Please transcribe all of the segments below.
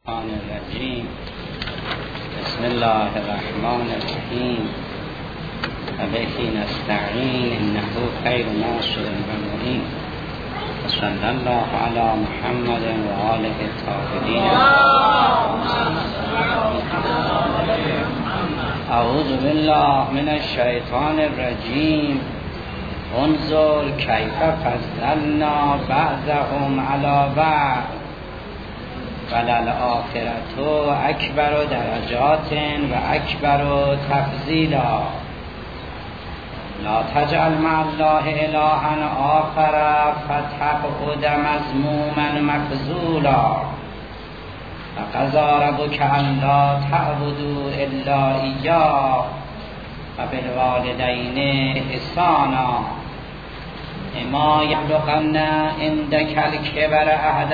الرحمن الرجیم. بسم الله الرحمن الرحیم. و به نستعین انه خیر ناصر و معین. و صلی الله علی محمد و آله الطاهرین. اعوذ بالله من الشیطان الرجیم. انظر کیف فضلنا بعضهم علی بعض وللآخرة اکبر درجات و اکبر تفضیلا. لا تجعل مع الله الها آخر فتقعد مذموما مخذولا. وقضى ربك الا تعبدوا الا اياه وبالوالدين احسانا. اما یبلغن عندك الكبر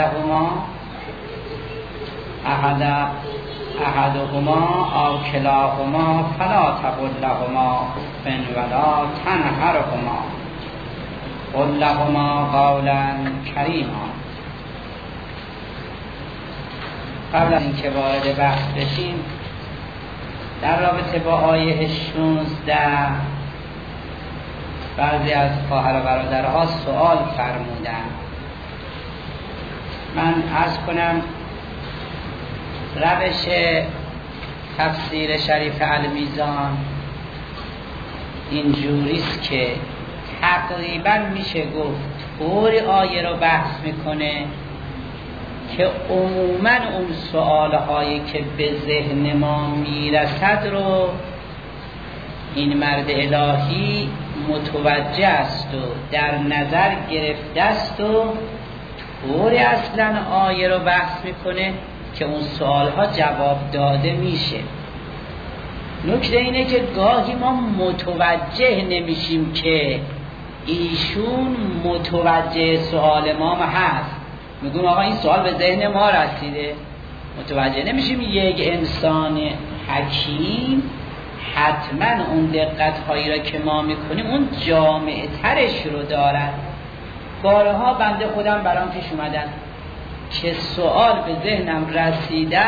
احدهما او کلاهما فلا تقل لهما اف ولا تنهرهما قل لهما قولا کریما. قبل از اینکه وارد بحث بشیم، در رابطه با آیه 16 بعضی از خواهر و برادرها سوال فرمودن. من عرض کنم روش تفسیر شریف المیزان اینجوریست که تقریبا میشه گفت طوری آیه رو بحث میکنه که عموما اون سوالهایی که به ذهن ما میرسد رو این مرد الهی متوجه است و در نظر گرفته است و طوری اصلا آیه رو بحث میکنه که اون سوالها جواب داده میشه. نکته اینه که گاهی ما متوجه نمیشیم که ایشون متوجه سوال ما هست. میگون آقا این سوال به ذهن ما رسیده، متوجه نمیشیم. یک انسان حکیم حتما اون دقت هایی را که ما میکنیم اون جامعه ترش رو دارد. بارها بنده خودم برام پیش اومدن که سوال به ذهنم رسیده،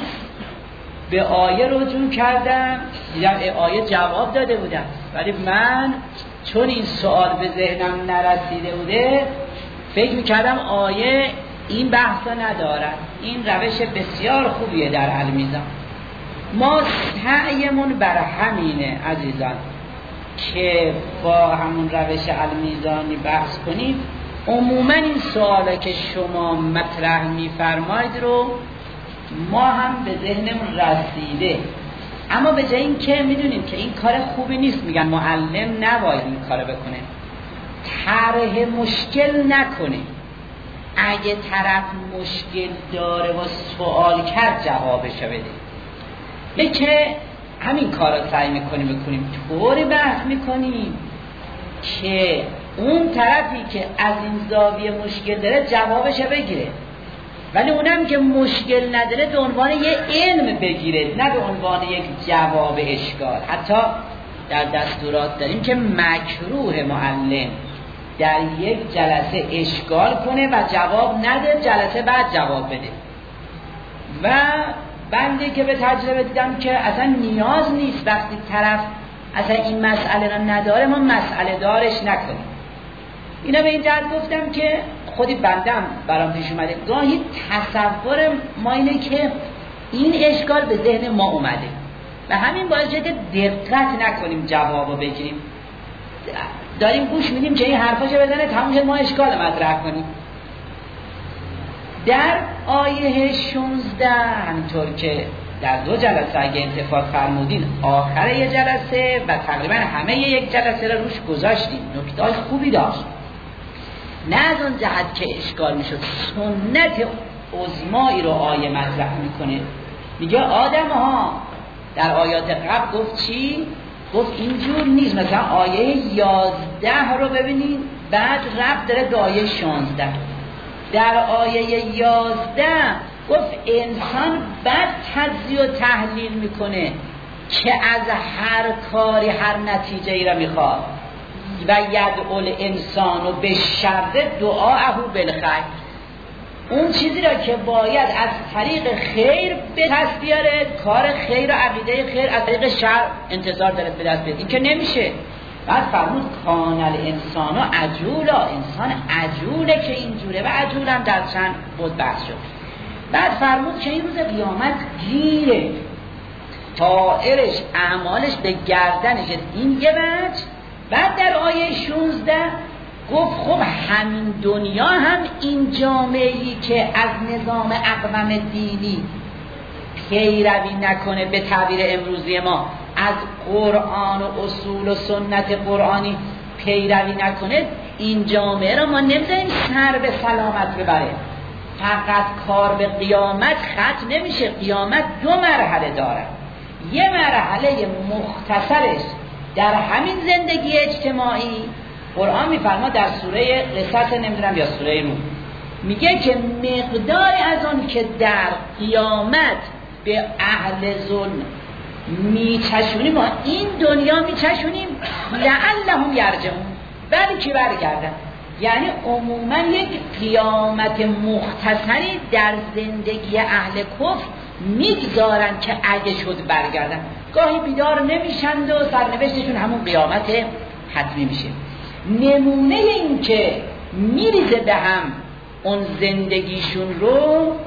به آیه رجوع کردم، دیدم آیه جواب داده بودم، ولی من چون این سوال به ذهنم نرسیده بوده فکر میکردم آیه این بحثا ندارد. این روش بسیار خوبیه در المیزان. ما سعیمون بر همینه عزیزان که با همون روش المیزانی بحث کنید. عموما این سواله که شما مطرح میفرمایید رو ما هم به ذهنمون رسیده، اما به جای این که میدونیم که این کار خوبی نیست، میگن معلم نباید این کار بکنه، طرح مشکل نکنه. اگه طرف مشکل داره و سوال کرد جوابشو بده. نه که همین کار رو سعی میکنیم طوری بحث میکنیم که اون طرفی که از این زاویه مشکل داره جوابش بگیره، ولی اونم که مشکل نداره به عنوان یه علم بگیره، نه به عنوان یک جواب اشکال. حتی در دستورات داریم که مکروه معلم در یک جلسه اشکال کنه و جواب نده، جلسه بعد جواب بده. و بنده که به تجربه دیدم که اصلا نیاز نیست وقتی طرف اصلا این مسئله را نداره ما مسئله دارش نکنیم. اینا به این جهت گفتم که خودی بندم برام پیش اومده. گاهی تصور ما اینه که این اشکال به ذهن ما اومده و همین باعث شده دقت نکنیم جوابو بگیریم. داریم گوش میدیم که این حرفاشو بزنه تموم شد ما اشکال مطرح کنیم. در آیه 16 همینطور که در 2 جلسه اگه اتفاق فرمودین آخر یه جلسه و تقریبا همه یک جلسه رو روش گذاشتیم، نکته‌های خوبی داشت. نه از اون جهت که اشکال میشد، سنت عظمایی رو آیه مطرح میکنه. میگه آدم ها در آیات قبل گفت چی؟ گفت اینجور نیست. مثلا آیه 11 رو ببینید بعد ربط داره به آیه 16. در آیه 11 گفت انسان بد تجزیه و تحلیل میکنه که از هر کاری هر نتیجه ای را میخواد و یدعو الانسان بالشر دعاءه بالخیر. اون چیزی را که باید از طریق خیر به دست بیاره، کار خیر و عقیده خیر از طریق شر انتظار داره به دست بیاره، این که نمیشه. بعد فرمود کان الانسان عجولا، انسان عجوله که اینجوره و عجول هم در چند بود بحث شد. بعد فرمود که این روز قیامت گیره، طائرش اعمالش به گردنش، این یه وجه. بعد در آیه 16 گفت خب همین دنیا هم این جامعه‌ای که از نظام اقوام دینی پیروی نکنه، به تعبیر امروزی ما از قرآن و اصول و سنت قرآنی پیروی نکنه، این جامعه را ما نمی‌ذاریم سر به سلامت ببره. فقط کار به قیامت ختم نمیشه. قیامت دو مرحله داره. یه مرحله مختصرش در همین زندگی اجتماعی، قرآن میفرما در سوره قصص نمیدونم یا سوره روم، میگه که مقدار از اون که در قیامت به اهل ظلم میچشونیم ما این دنیا میچشونیم لعلهم یرجعون، بلکه برگردن. یعنی عموما یک قیامت مختصری در زندگی اهل کفر میگذارن که اگه شد برگردن. گاهی بیدار نمیشند و سرنوشتشون همون قیامت حتمی میشه. نمونه این که میریزه به هم اون زندگیشون رو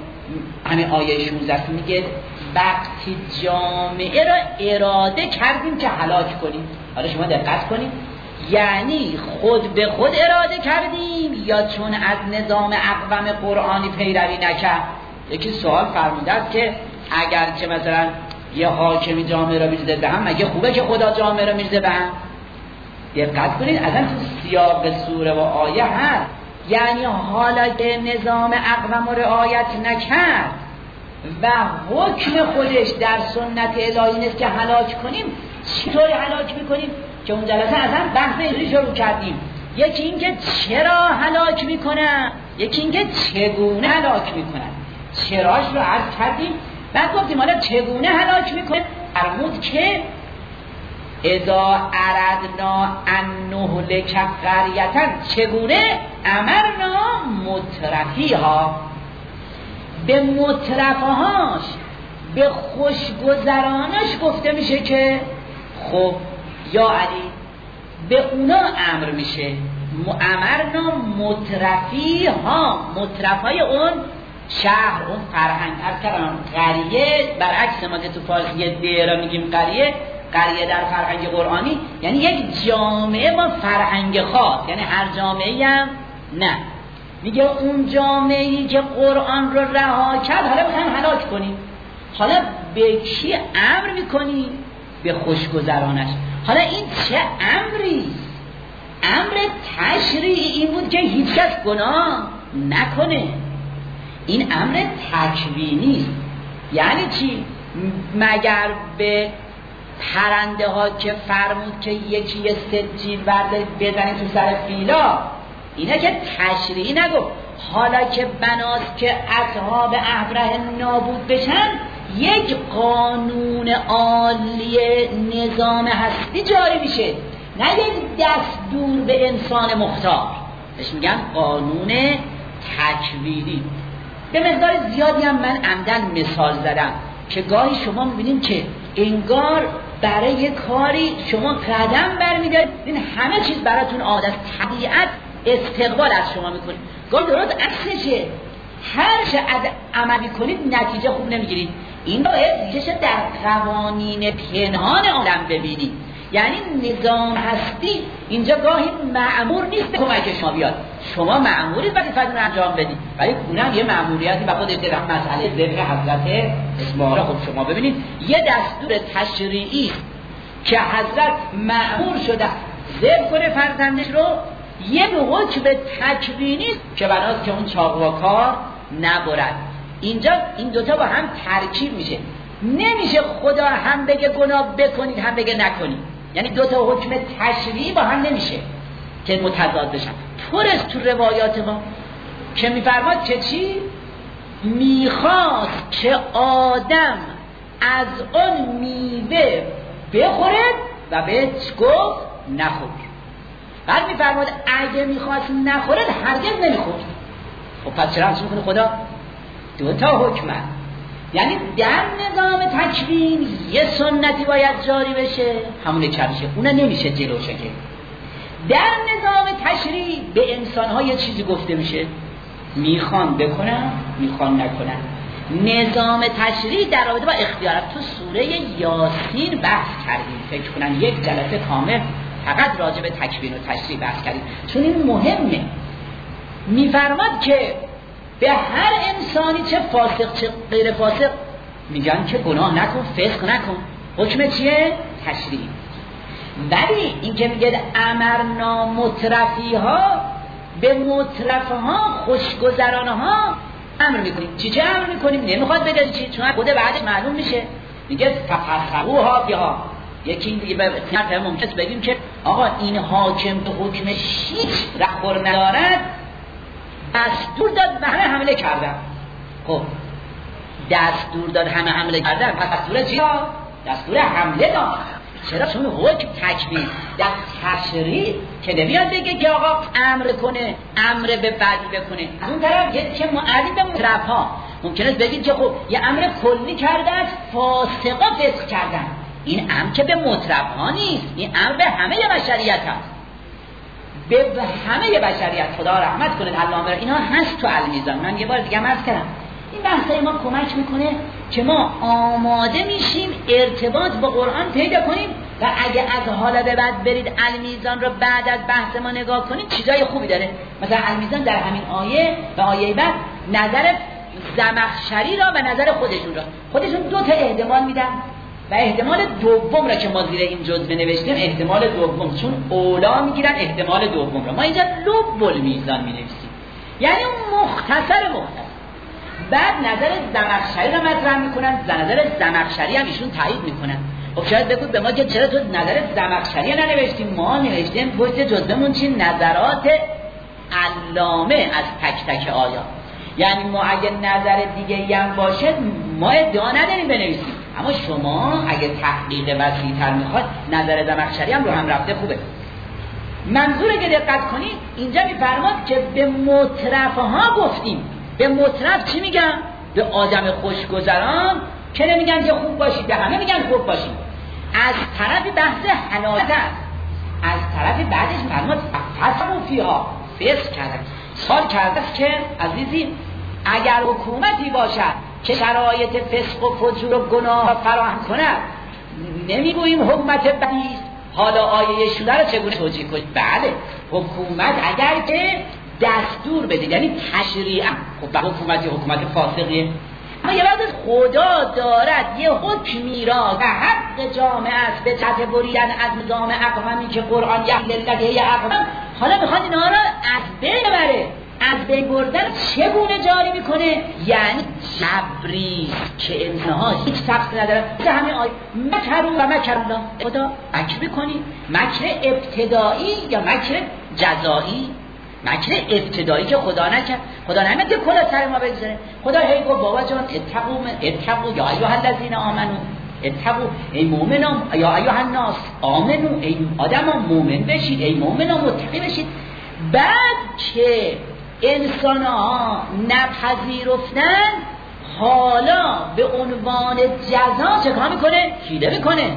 همین آیه 16 میگه وقتی جامعه را اراده کردیم که هلاک کنیم. حالا شما دقت کنید، یعنی خود به خود اراده کردیم یا چون از نظام اقوام قرآنی پیروی نکرد؟ یکی سوال فرموده است که اگر که مثلا یه حاکمی جامعه را میریزه به هم، مگه خوبه که خدا جامعه را میریزه به هم؟ دقت کنید اصلا تو سیاق سوره و آیه هست، یعنی حالا که نظام اقوام رعایت نکرد و حکم خودش در سنت الهی نیست که هلاک کنیم، چطوری هلاک میکنیم؟ که اون جلسه اصلا بحث اینجوری شروع کردیم. یکی این که چرا هلاک میکنن، یکی این که چگونه هلاک میکنن. چراش رو عرض کردیم، بعد گفتیم حالا چگونه هلاک میکنن. فرمود که اذا اردنا ان نهلک قریة، چگونه امرنا مترفیها، به مترفهاش، به خوشگذرانش گفته میشه که خب یا علی به اونا امر میشه. امرنا مترفیها، مترفای اون شهر، اون فرهنگ. قریه برعکس ما که تو فارسی دیره میگیم قریه، قریه در فرهنگ قرآنی یعنی یک جامعه با فرهنگ خاص، یعنی هر جامعه‌ای هم نه. میگه اون جامعه‌ای که قرآن رو رها کرد حالا میخوایم هلاک کنیم. حالا به کی امر میکنی؟ به خوشگذرانش. حالا این چه امری؟ امر تشریعی این بود که هیچ کس گناه نکنه. این امر تکوینی است. یعنی چی؟ مگر به پرنده ها که فرمود که یکی سجیل بردارید بزنید تو سر فیلا، اینه که تشریعی نگفت. حالا که بناست که اصحاب ابرهه نابود بشن، یک قانون عالی نظام هستی جاری میشه، نه یک دستور به انسان مختار. بهش میگن قانون تکوینی. به مقدار زیادی هم من عمدن مثال زدم که گاهی شما میبینید که انگار برای کاری شما قدم برمیدارید، این همه چیز براتون عادت، طبیعت استقبال از شما میکنید. گاهی درست عکسشه، هر چقدر عملی کنید نتیجه خوب نمیگیرید. این باید ریشه در قوانین پنهان عالم ببینید. یعنی نظام هستی اینجا گاهی مأمور نیست به کمک شما بیاد، شما مأمورید وظیفتون رو انجام بدید، ولی اونم یه مأموریتی و خود در مسئله ذکر حضرت اسماعیل خود شما ببینید یه دستور تشریعی که حضرت مأمور شده ذبح کنه فرزندش رو، یه به حکم تکوینی که بناست که اون چاق و کار نبرد. اینجا این دوتا با هم ترکیب میشه. نمیشه خدا هم بگه گناه بکنید هم بگه نکنید، یعنی دوتا حکم تشریعی با هم نمیشه که متضاد بشن. پرست تو روایات ما که میفرماد که چی؟ میخواست که آدم از اون میوه بخورد و بهش گفت نخور. بعد میفرماد اگه میخواست نخورد هرگز نمیخورد. خب پس چرا همچین میکنه خدا؟ دو تا حکم هست. یعنی در نظام تکوین یه سنتی باید جاری بشه، همون چرشه، اون نمیشه جلوشه که. در نظام تشریع به انسان‌ها یه چیزی گفته میشه، میخوان بکنن میخوان نکنن. نظام تشریع در رابطه با اختیارات تو سوره یاسین بحث کردیم، فکر کنن یک جلسه کامل فقط راجع به تکوین و تشریع بحث کردیم، چون این مهمه. میفرماد که به هر انسانی چه فاسق چه غیر فاسق میگن که گناه نکن، فسق نکن. حکم چیه؟ تشریع. ولی این که میگه امرنا مترفیها، به مترفها خوشگذرانها امر میکنیم. چی امر میکنیم؟ نمیخواد بگه چی، چون خود بعدش معلوم میشه. میگه ففسقوها بها. یکی دیگه به اختیار ممکن بگیم که آقا این حاکم به حکمش هیچ رهبر ندارد، دستور داد به همه حمله کردن. خب دستور داد همه حمله کردن، پس دستور چیا؟ دستور حمله داد. چرا؟ چون حکم تکوین در تشریع که نمیاد بگه که آقا امر کنه، امر به بدی بکنه. از اون طرف که معرض به مترفها ممکنه بگید که خب یه امر کلی کرده است، فاسقا فسق کردن. این امر که به مترفها نیست، این امر به همه بشریت هست، به همه بشریت. خدا رحمت کنه علامه، اینا هست تو المیزان. من یه بار دیگه عرض کردم این بحثای ما کمک میکنه که ما آماده میشیم ارتباط با قرآن پیدا کنیم و اگه از حالا به بعد برید المیزان رو بعد از بحث ما نگاه کنید چیزای خوبی داره. مثلا المیزان در همین آیه و آیه بعد نظر زمخشری را و نظر خودشون دو تا احتمال میدن و احتمال دوم را که ما زیر این جزوه نوشتیم احتمال دوم، چون اولا میگیرن احتمال دوم را ما اینجا لب المیزان مینویسیم، یعنی مختصر. بعد نظر زمخشری را مطرح میکنن، نظر زمخشری هم ایشون تایید میکنن. خب شاید بگید به ما که چرا تو نظر زمخشری ننوشتیم؟ ما نوشتیم پشت جزوهمون چی؟ نظرات علامه از تک تک آیات. یعنی ما اگه نظر دیگه هم باشه ما ادعا نداریم بنویسیم، اما شما اگه تحقیق وسیع‌تر میخواد نظر زمخشری هم رو هم رفته خوبه. منظوره که دقت کنید اینجا میفرماد که به مترفها گفتیم. به مترف چی میگن؟ به آدم خوشگذران که نمیگن که خوب باشید، به همه میگن خوب باشید. از طرف بحث حلاوت است، از طرف بعدش فرماد فسقوا فیها، فسق کردن. سوال کرده است که عزیزی اگر حکومتی باشد که شرایط فسق و فجور و گناه فراهم کند، نمیگوییم حکومت بدی است. حالا آیه شده رو چگونه توجیه کنید؟ بله، حکومت اگر که دستور بده یعنی تشریعا، خب حکومت فاسقیه. اما یه وقت خدا دارد یه حکمی را به حق جامعه است به سطح بریدن از نظام اقوامی که قرآن یحللته اقوام، حالا میخواد اینا را از بین ببره. از بین بردن چگونه جاری میکنه؟ یعنی جبری که انسان‌ها هیچ سخت ندارن. مثل همین آیه مکروا و مکر الله، خدا مکر میکنی، مکر ابتدایی یا مکر جزایی؟ مکر ابتدایی که خدا نکرد، خدا نمیگه کلا سر ما بگذاره. خدا هی گفت بابا جان اتقوا یا ایها الذین آمنو، اتقوا ای مؤمنان، یا ایها الناس آمنو، ای آدما مؤمن بشید، ای مؤمنان متقی بشید. بعد که انسان‌ها نپذیرفتن، حالا به عنوان جزا چه کار میکنه؟ حیله میکنه.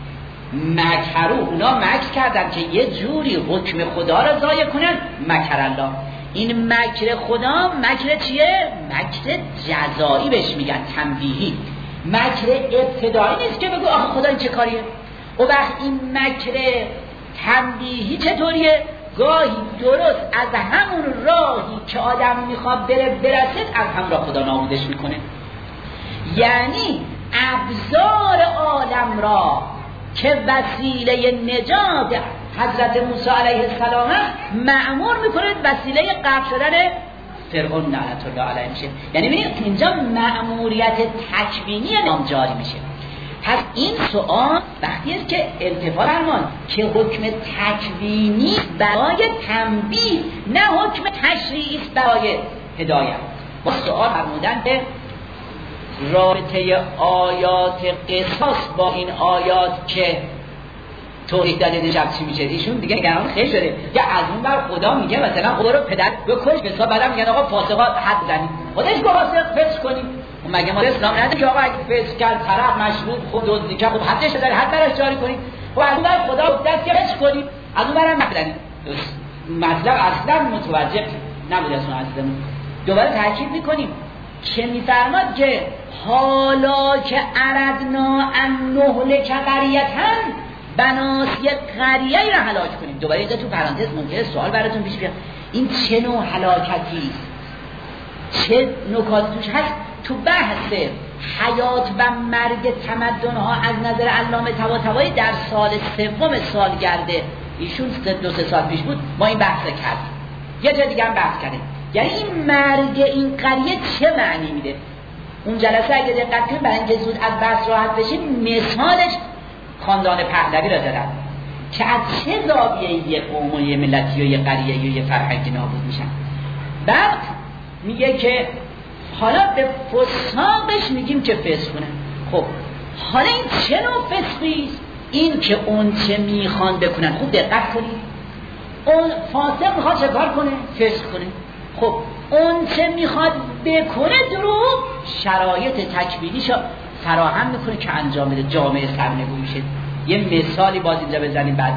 مکرو، اونا مکر کردن که یه جوری حکم خدا را ضایع کنن. مکر الله، این مکر خدا مکر چیه؟ مکر جزایی بهش میگن، تنبیهی. مکر ابتدایی نیست که بگو آخه خدا این چه کاریه. و وقت این مکر تنبیهی چطوریه؟ گاهی درست از همون راهی که آدم میخواد برسد از هم را خدا نابودش میکنه. یعنی ابزار عالم را که وسیله نجات حضرت موسی علیه السلام مأمور میکنه وسیله غرق شدن فرعون لعنت الله علیه میشه. یعنی ببینید اینجا مأموریت تکوینی نام جاری میشه. پس این سوال وقتی است که التفات فرمان که حکم تکوینی برای تنبیه نه حکم تشریعی است برای هدایت. با سوال فرمودن که رابطه آیات قصاص با این آیات که توحید داده شب چی میشه؟ ایشون دیگه نگران خیر شده. یا از اون بر خدا میگه مثلا خدا رو پدر بکش، که بعدم میگن آقا فاسقات حد بزنید. خودش گفت فاسق فسق کنید. مگه ما اسلام نداره که آقا اگه فسق کرد طرف مشروط خود دزدی کرد خب حدش داره، حد براش جاری کنید. خب از اون بر خدا گفت که فسق کنید، از اون برم نکنید. مطلب اصلا متوجه نبود از اون اصلا. دوباره تاکید میکنیم که میفرماد که حالا که اردنا ان نهلک قریةً بناس یک قریه‌ای را هلاک کنیم. دوباره اینجا تو پرانتز ممکنه سوال براتون پیش بیاد، این چه نوع هلاکتی، چه نکاتی توش هست؟ تو بحث حیات و مرگ تمدن‌ها از نظر علامه طباطبایی در سال سوم سالگرد ایشون 2-3 سال پیش بود ما این بحث کردیم. یه جا دیگه هم بحث کردیم، یعنی این مرگ این قریه چه معنی میده. اون جلسه اگه دقت کنید برای اینکه زود از بحث راحت بشیم مثالش خاندان پهلوی را دادن که از چه زاویه یه قوم و یه ملتی و یه قریه و یه فرهنگی نابود میشن. بعد میگه که حالا به فساقش میگیم که فسق کنه. خب حالا این چه نوع فسقیست؟ این که اون چه میخوان بکنن. خوب دقت کنید، اون فاسق میخواد چه کار کنه؟ فسق کنه. خب اون چه میخواد بکنه دروغ شرایط تکوینیشو فراهم میکنه که انجام بده، جامعه سرنگون میشه. یه مثالی باز اینجا بزنیم بعد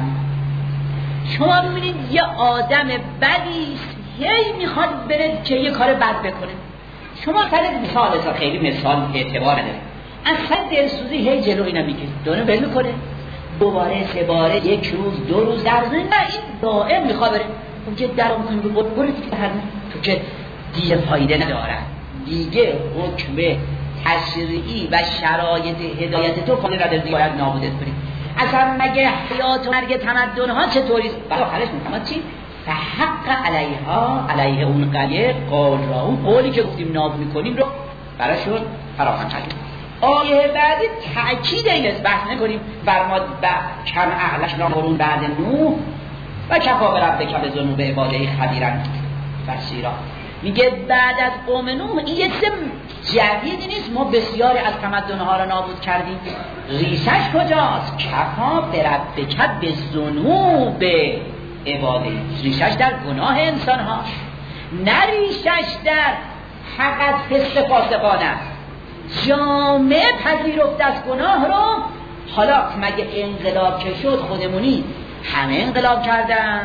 شما ببینید یه آدم بدیست هی میخواد بره که یه کار بد بکنه. شما فرض مثال اصلا خیلی مثال اعتبار نداره، اصلا دلسوزی هی جلو اینا میگه دونه بل میکنه، دوباره 3 باره، 1 روز 2 روز در نه این دائم میخواد بره. اون که در اون کنی برو دیگه تو که دیگه فایده نداره، دیگه حکم تشریعی و شرایط هدایت تو فایده نداره، دیگه باید نابودت کنی. اصلا مگه حیات و مرگ تمدن‌ها چطوری؟ برای آخرش میفهمد چی؟ فحق علیها، علیه اون قریه قول را، اون قولی که گفتیم نابود میکنیم رو براشون فراهم کردیم. آیه بعدی تأکید این است، بحث نکنیم. فرماد و کم اهلکنا قرون بعد نوح و کفا بربک بذنوب عباده خبیرا بصیرا. میگه بعد از قوم نوح این یه چیز جدیدی نیست، ما بسیاری از تمدن‌ها را نابود کردیم. ریشش کجاست؟ کفا بربک بذنوب عباده، ریشش در گناه انسان ها، نه ریشش در حق از فسق فاسقانه است. جامعه پذیرفت از گناه رو. حالا مگه انقلاب که شد خودمونی همه انقلاب کردن؟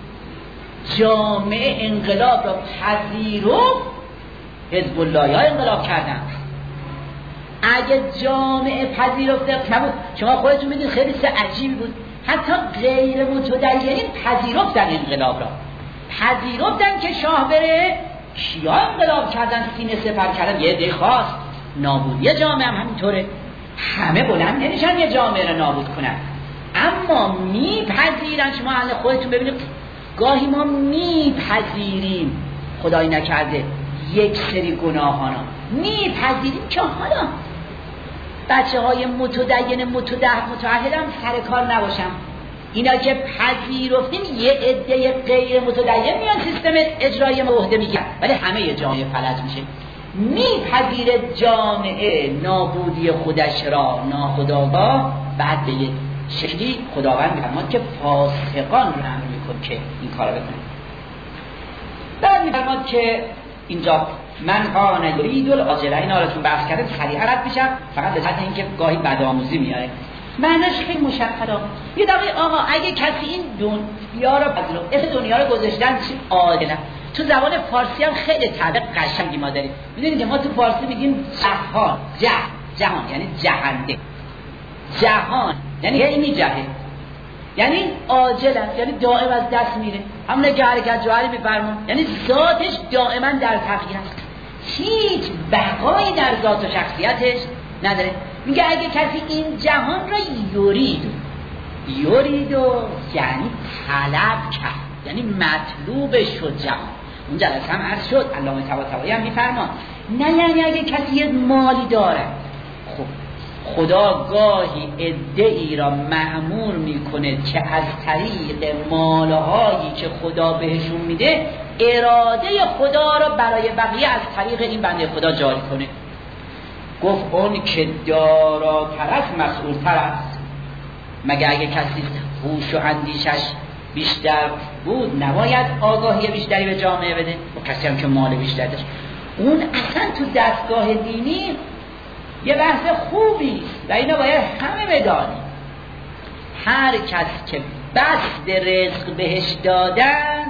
جامعه انقلاب رو پذیرفت، حزب الله ها انقلاب کردن. اگه جامعه پذیرفته نبود، شما خودتون میدونید خیلی عجیب بود، حتی غیر متدینین پذیرفتن انقلاب را، پذیرفتن که شاه بره. کیا انقلاب کردن؟ سینه سپر کردن یه عده خاص. نابودی جامعه هم همینطوره، همه بلند نمیشن یه جامعه را نابود کنن، اما میپذیرن. شما حالا خودتون ببینید گاهی ما میپذیریم خدایی نکرده یک سری گناهانا، میپذیریم که حالا بچه های متعهد هم سر کار نباشم. اینا که پذیرفتیم یه عده غیر متدین میان سیستم اجرایی عهده میگیرن، ولی همه یه جامعه فلج میشه. میپذیره جامعه نابودی خودش را ناخودآگاه، بعد به یه شکلی خداوند میفرماد که فاسقان رو امر میکن که این کارو بکنه. بعد میفرماد که اینجا من کان یرید العاجله، اینا رو چون بحث کردم سریع رد میشم، فقط به خاطر اینکه گاهی بدآموزی میاره. معنیش خیلی مشخصه. یه دقیقه آقا اگه کسی این دنیا رو بدلو اسم دنیا رو گذاشتن چی عاجله، تو زبان فارسی هم خیلی تعبیر قشنگی ما داریم. میدونید که ما تو فارسی میگیم جهان، جهان یعنی جهنده، جهان یعنی اینی جهه، یعنی عاجله یعنی دائم از دست میره. همونه که حرکت جوهری میفرمون یعنی ذاتش دائما در تغییر است، هیچ بقایی در ذات و شخصیتش نداره. میگه اگه کسی این جهان را یوریدو یعنی طلب کرد، یعنی مطلوب شد جهان. اون جلسه هم عرض شد، علامه طباطبایی هم میفرمان نه یعنی اگه کسی یه مالی داره، خب خدا گاهی عده‌ای را مأمور میکنه که از طریق مالهایی که خدا بهشون میده اراده خدا را برای بقیه از طریق این بنده خدا جاری کنه. گفت اون که داراتر است مسئولتر است. مگه اگه کسی هوش و اندیشش بیشتر بود نباید آگاهی بیشتری به جامعه بده؟ و کسی هم که مال بیشتر داشت. اون اصلا تو دستگاه دینی یه بحث خوبی و اینو باید همه بدانیم. هر کس که بسط رزق بهش دادن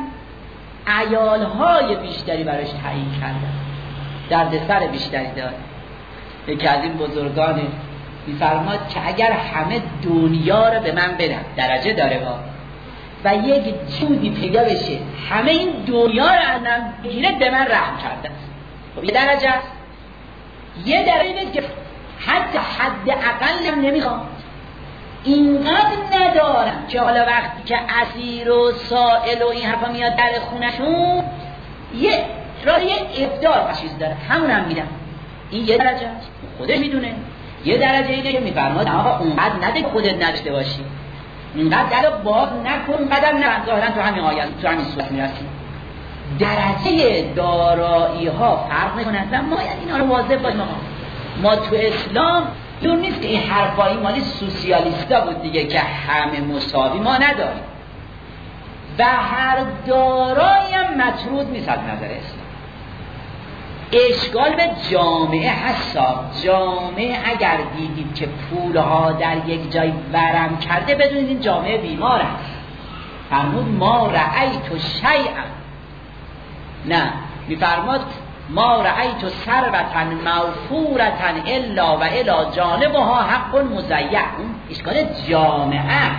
عیالهای بیشتری براش تعیین کردن، دردسر بیشتری داره. یکی از این بزرگان میفرماد که اگر همه دنیا رو به من بدن، درجه داره با، و یک جودی پیدا بشه همه این دنیا رو ازم بگیره، به من رحم کرده. خب یه درجه است. یه درجه نیست که حتی حد اقلم نمیخوام، اینقدر ندارم که حالا وقتی که اسیر و سائل و این حرفا میاد در خونشون یه راه افطار چیز داره، همون هم میدم. این یه درجه است، خودش میدونه. یه درجه اینه که میفرماد آقا اونقدر نده خودت نداشته باشی، اینقدر در باز نکن، قدم نه. ظاهرا تو همین آیات تو همین سوره میرسیم. درجه دارایی ها فرق میکنه و ما اینا رو واضح باشیم. ما تو اسلام دور نیست که این حرفایی مالی سوسیالیستا بود دیگه که همه مساوی، ما نداریم و هر دارایی هم مطرود نیست از نظر اسلام. اشکال به جامعه هست. جامعه اگر دیدید که پولها در یک جای ورم کرده، بدونید این جامعه بیمار هست. فرمود ما رأیت شیئا، نه میفرماد ما رأیت ثروة موفورة الا و الی جانبها حق مضیع. اشکال جامعه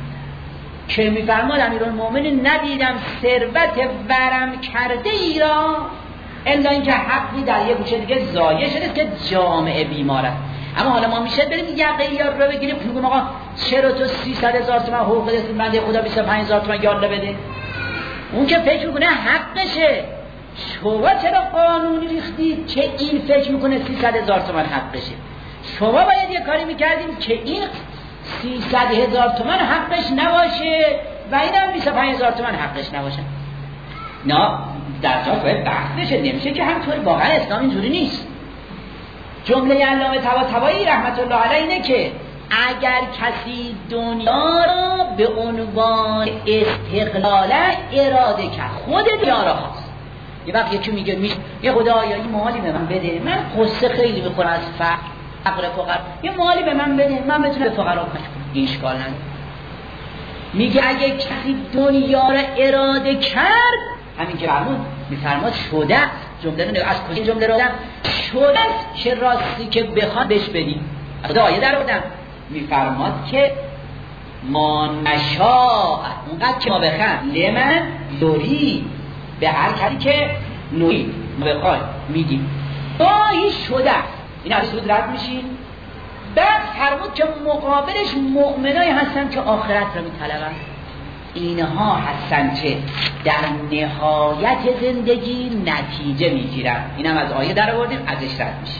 که میفرماد امیرالمومنین ندیدم ثروت ورم کرده ای را الا اینکه حقی در یک گوشه دیگه ضایع شده که جامعه بیمار است. اما حالا ما میشه بریم یقه یار رو بگیریم میگم آقا چرا تو 300,000 تومان حقوق دستی بنده خدا 25,000 تومان یالا بده؟ اون که فکر میکنه حقشه. شما چرا قانونی ریختی که این فکر میکنه 300,000 تومان حقشه؟ شما باید یه کاری میکردیم که این 300,000 تومان حقش نباشه و این هم 25,000 تومان حقش نباشه. نه در جا باید بحث بشه. نمیشه که همطور. واقعا اسلام اینجوری نیست. جمله علامه طباطبایی رحمت الله علیه اینه که اگر کسی دنیا را به عنوان استقلال اراده کرد، خود دنیا را هست. یه وقت یکی میگه یه خدایا این مالی به من بده، من قصه خیلی میخورم از فقر فقر، یه مالی به من بده من بتونم به فقرا کمک کنم. این اشکال نداره. میگه اگه کسی دنیا را اراده کرد، همین که میفرماد شده. جمله رو از کجا جمله رو دادم؟ شده که راستی که بخواد بهش بدیم. خدا آیه در آوردم میفرماد که ما نشاء، اونقدر که ما بخوایم، لمن یرید، به هر کسی که نوید ما بخوایم میدیم. گاهی شده این از سود رد میشین. بعد فرمود که مقابلش مؤمنای هستن که آخرت رو میطلبن. اینها هستن که در نهایت زندگی نتیجه میگیرن. اینم از آیه در آوردیم، ازش رد میشیم.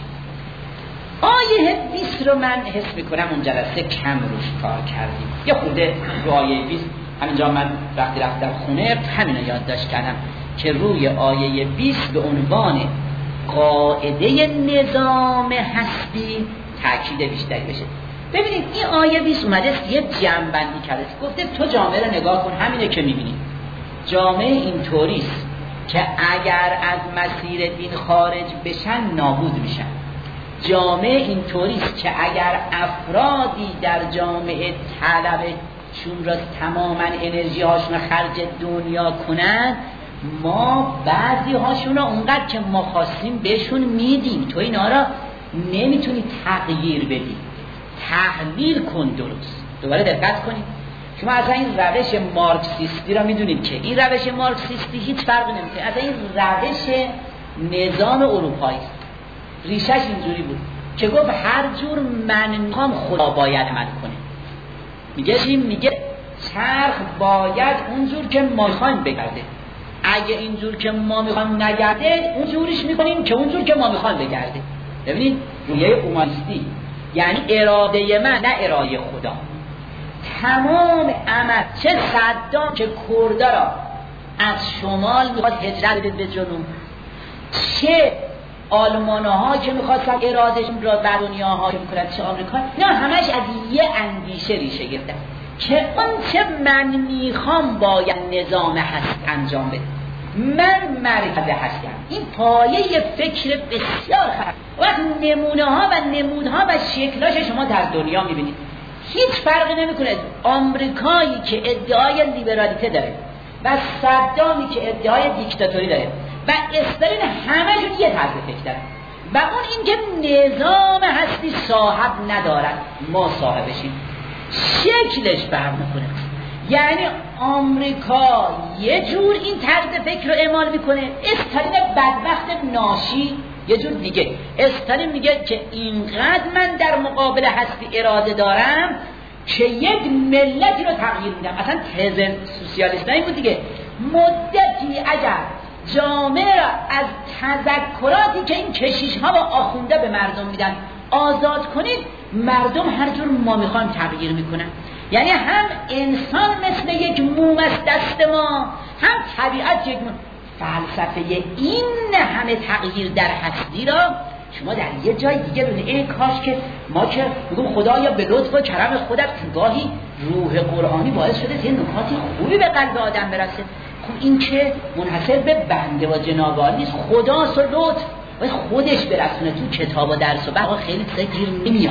آیه 20 رو من حس میکنم اون جلسه کم روش کار کردیم. یه خورده رو آیه 20 همینجا من وقتی رفتم خونه همین رو یادداشت کردم که روی آیه 20 به عنوان قاعده نظام هستی تاکید بیشتری بشه. ببینید این آیه 20 اومده یه جمع‌بندی کرده، گفته تو جامعه رو نگاه کن، همینه که میبینید. جامعه اینطوریست که اگر از مسیر دین خارج بشن نابود میشن. جامعه اینطوریست که اگر افرادی در جامعه طلبشون را تماما انرژی هاشون خرج دنیا کنن، ما بعضی هاشون را اونقدر که ما خواستیم بهشون میدیم. تو اینا را نمیتونی تغییر بدی. تحلیل کن درست. دوباره دقت کنید. شما اصلا این روش مارکسیستی را میدونید که این روش مارکسیستی هیچ فرقی نمیکنه. اصلا این روش نظام اروپایی است. ریشش اینجوری بود که گفت هر جور من میخوام خدا باید عمل کنه. میگه چرخ باید اونجور که ما میخوایم بگرده. اگه اینجور که ما میخوایم نگرده، اونجوریش میکنیم که اونجور که ما میخوایم بگرده. ببینید رویه اومانیستی یعنی اراده من نه اراده خدا. تمام عمل، چه صدام که کرده را از شمال میخواد هجرت بده به جنوب، چه آلمان ها که میخواستن ارادهشون را بر دنیاها که میکنن، چه آمریکا، نه همش از یه اندیشه ریشه گرفتن. که آنچه من میخوام باید نظام هست انجام بده. من مرکز هستم. این پایه فکر بسیار خراب. وقت نمونه ها و نمودها و شکلاش شما در دنیا میبینید هیچ فرقی نمیکنه. آمریکایی که ادعای لیبرالیته داره و صدامی که ادعای دیکتاتوری داره و استالین همشون یه طرز فکر داره و اون اینکه نظام هستی صاحب ندارن، ما صاحبشیم. شکلش فرق میکنه. یعنی آمریکا یه جور این طرز فکر رو اعمال میکنه، استالین بدبخت ناشی یه جور دیگه. استالین میگه که اینقدر من در مقابل هستی اراده دارم که یک ملتی رو تغییر میدم. اصلا تز سوسیالیست این بود دیگه. مدتی اگر جامعه را از تذکراتی که این کشیش ها و آخونده به مردم میدن آزاد کنید، مردم هر جور ما میخوان تغییر میکنن. یعنی هم انسان مثل یک موم است دست ما، هم طبیعت یک موم. فلسفه این همه تغییر در هستی را شما در یه جای دیگه ببینید. ای کاش که ما که میگم خدایا به لطف و کرم خودت گاهی روح قرآنی باعث شده که نکات خوبی به قلب آدم برسه. خب این که منحصر به بنده و جنابان نیست، خداست و لطف باید خودش برسونه تو کتاب و درس و بقا خیلی گیر نمیاد.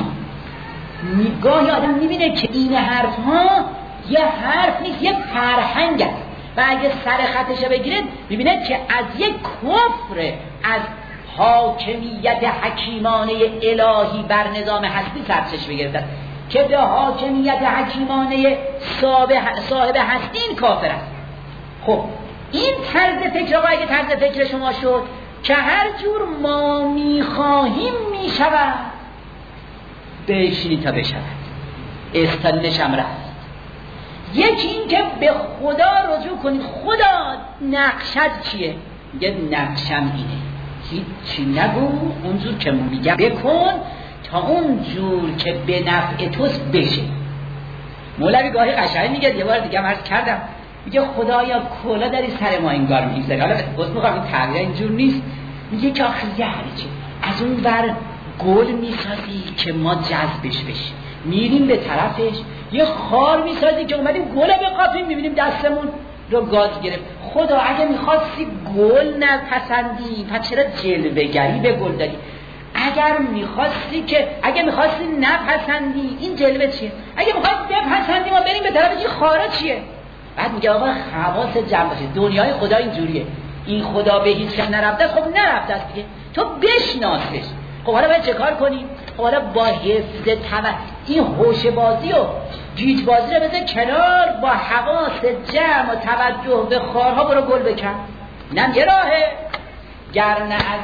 گاهی آدم میبینه که این حرف ها یه حرف نیست، یه فرهنگ است و اگه سر خطش بگیرید میبینه که از یک کفر از حاکمیت حکیمانه الهی بر نظام هستی سرچشمه گرفته که به حاکمیت حکیمانه صاحب هستی این کافر است. خب این طرز فکر آقا اگه طرز فکر شما شد که هر جور ما میخواهیم میشود، بشینید تا بشود. استالینش هم رفت. یکی این که به خدا رجوع کنید. خدا نقشت چیه؟ میگه نقشم اینه، هیچی نگو، اونجور که میگم بکن تا اونجور که به نفع توست بشه. مولوی گاهی قشنگ میگه، یه بار دیگه عرض کردم، میگه خدایا کلا داری سر ما انگار میگذاری. حالا بس میگم این تعبیر اینجور نیست. میگه که آخه یه هرچی از اون بر گل میسازی که ما جذبش بشیم، میریم به طرفش. یه خار میسازی که اومدیم گل بقاپیم، میبینیم دستمون رو گاز گرفت. خدا اگه میخواستی گل نپسندی پس چرا جلوه‌گری به گل دادی؟ اگه میخواستی نپسندی این جلوه چیه؟ اگه میخواستی بپسندی ما بریم به طرف این خارا چیه؟ بعد میگه آقا حواس جمع باشه، دنیای خدا اینجوریه. این خدا به هیچ کس نرفته، خب نرفته است دیگه، تو بشناسش. خب حالا باید چه کار کنیم؟ خب حالا با حفظ این هوش بازی و گیج بازی رو بذار کنار، با حواس جمع و توجه به خارها برو گل بکن. اینم یه راهه. گر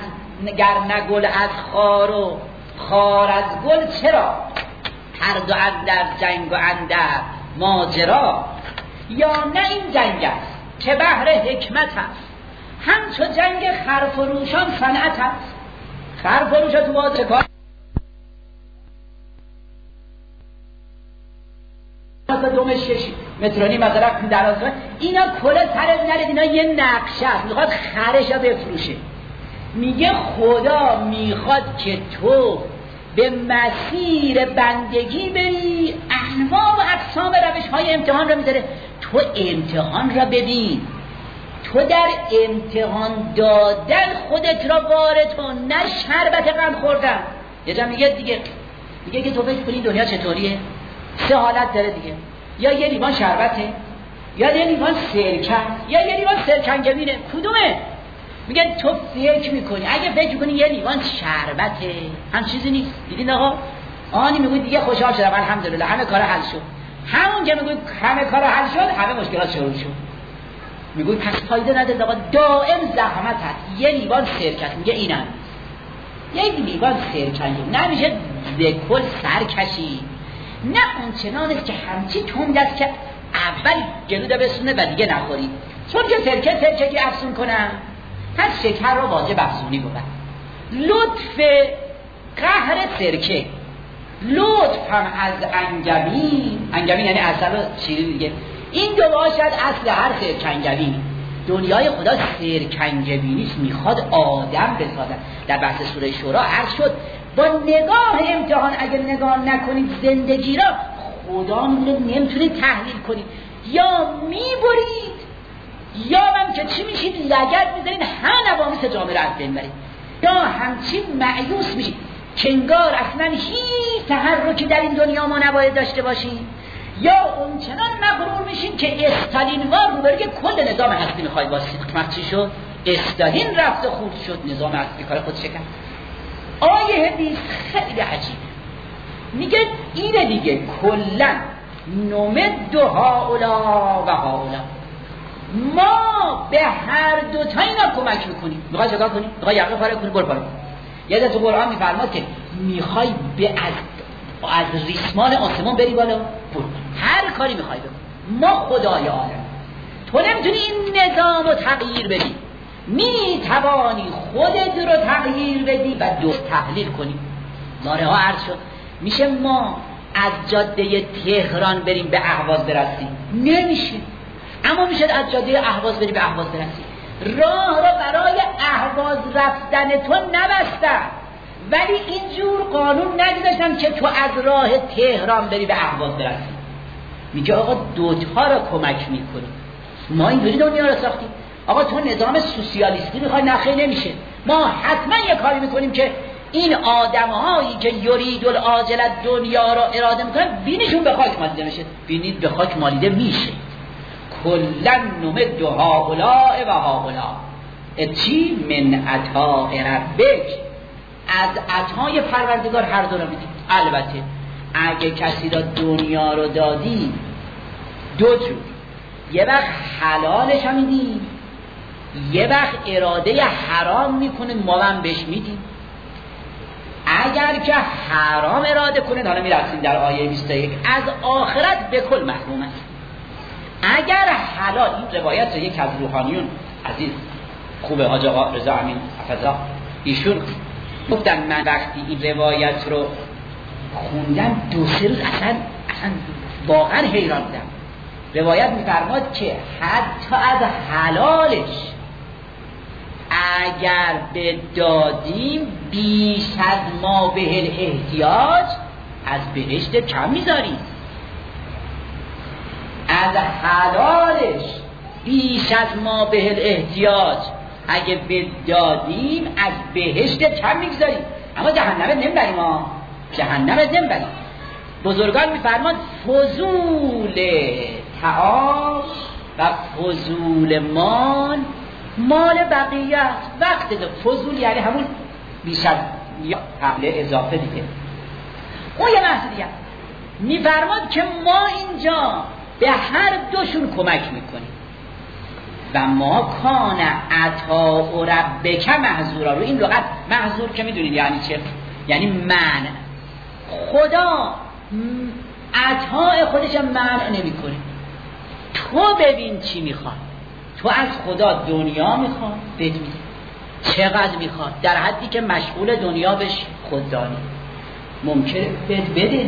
نه گل از خار و خار از گل چرا، هر دو اندر جنگ و اندر ماجرا. یا نه این جنگ است که بهر حکمت است، همچو جنگ خرفروشان صنعت است. خرفروش تو باز کار مثلا دوم 6 مترونی مثلا دراز کنه، اینا کلا سرت نرید، اینا یه نقشه است، میخواد خرش رو بفروشه. میگه خدا میخواد که تو به مسیر بندگی بری، انواع و اقسام روش های امتحان رو میذاره. تو امتحان را ببین، تو در امتحان دادن خودت را وارد کن، نه شربت غم خوردن. یه جا میگه که تو فکر کنی دنیا چطوریه؟ 3 حالت داره دیگه، یا یه لیوان شربته، یا یه لیوان سرکه، یا یه لیوان سرکنگبینه. کدومه؟ میگه تو فکر میکنی، اگه فکر میکنی یه لیوان شربته، هم چیزی نیست. دیدین آقا؟ آنی میگوی دیگه خوشحال شدم الحمدلله همه کار حل شد. همون که میگوی همه کار حل شد، همه مشکلات شروع شد. میگوی پس فایده نداره آقا، دائم زحمت هست. یه لیوان سرکه، میگه اینم یک لیوان سرکه نمیشه ذکر سرکشی، نه اون چنانست که همچی تند است که اول جلوده بسونه و دیگه نخوری، چون که سرکه افزون کنم، پس شکر رو واجب افزونی بود. لطف قهر سرکه، لطف هم از انگبین یعنی اصل و شیرین دیگه، این دو باشد اصل هر سرکنگبین. دنیای خدا سرکنگبینیست، میخواد آدم بسازد. در بحث سوره شورا عرض شد با نگاه امتحان اگر نگاه نکنید زندگی را، خدا میدونه نمیتونید تحلیل کنید، یا میبرید یا هم که چی میشید لگد میزنید همه نوامیس جامعه رو از بین برید، یا همچین مایوس میشید که انگار اصلا هیچ تحرکی در این دنیا ما نباید داشته باشیم، یا اونچنان مغرور میشیم که استالینوار روبروی کل نظام هستی میخواید واسید. چی شد؟ استالین رفت و خورد شد، نظام هستی کار خود شکن. آیه حدیث خیلی عجیب میگه اینه دیگه، کلن نمد هاولا و هاولا، ما به هر دوتا اینا کمک میکنیم. میخوای چکار کنی؟ میخوای یقه پاره کنی؟ برو پاره کن. یه تو قرآن میفرماد که میخوای از ریسمان آسمان بری بالا، برو هر کاری میخوای بکن. ما خدای عالم، تو نمیتونی این نظام رو تغییر بدی، میتوانی خودت رو تغییر بدی و درست تحلیل کنی. باره ها عرض شد میشه ما از جاده تهران بریم به اهواز برسیم؟ نمیشه. اما میشه از جاده اهواز بریم به اهواز برسیم. راه را برای اهواز رفتن تو نبستن، ولی اینجور قانون نگذاشتن که تو از راه تهران بری به اهواز برسی. میگه آقا دوتا را کمک میکنی. ما اینجوری دنیا را ساختیم. آقا تو نظام سوسیالیستی میخوای؟ نخیر نمیشه. ما حتما یک کاری میکنیم که این آدمهایی که یرید العاجل دنیا را اراده میکنن بینشون به خاک مالیده میشه. بینید به خاک مالیده میشه. کلن نمد هاولاء و هاولاء چی من عطاء ربک، از عطای پروردگار هر دو رو میدی. البته اگه کسی را دنیا رو دادی دو جور، یه وقت حلالش هم میدی، یه وقت اراده حرام میکنه ما هم بهش میدیم. اگر که حرام اراده کنه، حالا میرسیم در آیه 21، از آخرت به کل محروم است. اگر حلال، این روایت یک از روحانیون عزیز خوبه حاج آقا رضا امین حفظه ایشون گفتن من وقتی این روایت رو خوندم دو سه روز اصلا واقعا حیران بودم. روایت میفرماد که حتی از حلالش اگر بدادیم بیش از ما به احتیاج از بهشت کم میذاریم. از حلالش بیش از ما به احتیاج اگه بدادیم از بهشت کم میگذاریم، اما جهنم نمیبریم. جهنم نمیبریم. بزرگان میفرمان فضول طعام و فضول مال بقیه است. وقت فضول یعنی همون بیش از یا قبل اضافه دیگه. اون یه بحث دیگه میفرماد که ما اینجا به هر دوشون کمک میکنیم و ما کان عطاء ربک محظورا. رو این لغت محظور که میدونید یعنی چه؟ یعنی من خدا عطاء خودش منع نمیکنه. تو ببین چی میخواد. تو از خدا دنیا میخواد بدون چقدر میخواد، در حدی که مشغول دنیا بش خوددانی ممکنه بده.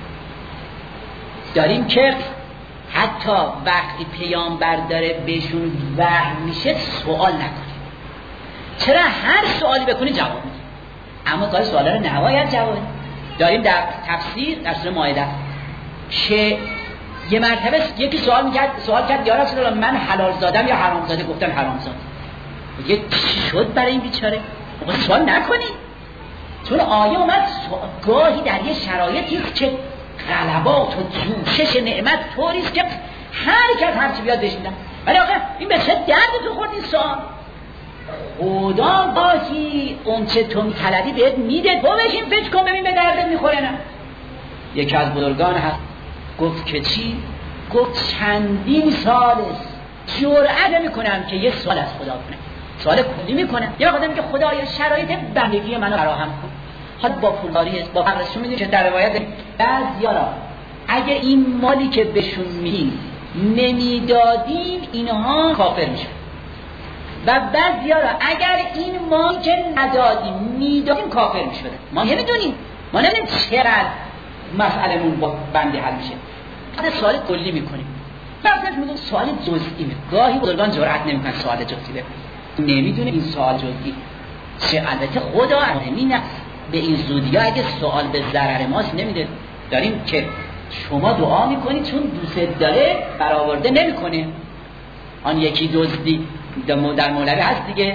داریم که حتی وقتی پیامبر داره بهشون وحی میشه سوال نکنید. چرا هر سوالی بکنید جواب میدید، اما گاهی سوالا رو نباید جواب بدید. داریم در تفسیر در سوره مائده که یه مرتبه یکی سوال کرد یا رسول الله من حلال زادم یا حرام زاده؟ گفتن حرام زاده. میگه چی شد برای این بیچاره؟ سوال نکنید، چون آیه اومد گاهی در یه شرایطی که غلبات و جوشش نعمت طوریست که هر کس هرچی بیاد بهش میدن. ولی آخه این به چه درد تو خورد این سوال؟ خدا گاهی اون چه تو میطلبی بهت میده، تو بشین فکر کن ببین به دردت میخوره نه. یکی از بزرگان هست گفت که چی؟ گفت چندین سال جرأت میکنم که یه سوال از خدا کنم، سوال کلی میکنم. یه وقت میگه خدایا شرایط بندگی منو فراهم کن، حالا با پولداری با فقرش میدونی که در روایت بعضیارا اگه این مالی که بهشون میدیم نمیدادیم اینها کافر میشن، و بعضیارا اگر این مالی که ندادیم میدادیم کافر میشن. ما نمیدونیم، ما نمیدونیم چقدر مسئلهمون با بنده حل میشه. بعد سوال کلی میکنیم، بعضیش میگن سوال جزئی میکنیم. گاهی بزرگان جرأت نمیکنن سوال جزئی بکنن، نمیدونه این سوال جزئی چه. البته خدا مهمی نه به این زودی ها اگه سوال به ضرر ماست نمیده. داریم که شما دعا میکنید چون دوست داره برآورده نمیکنه. آن یکی دزدی در مولوی هست دیگه،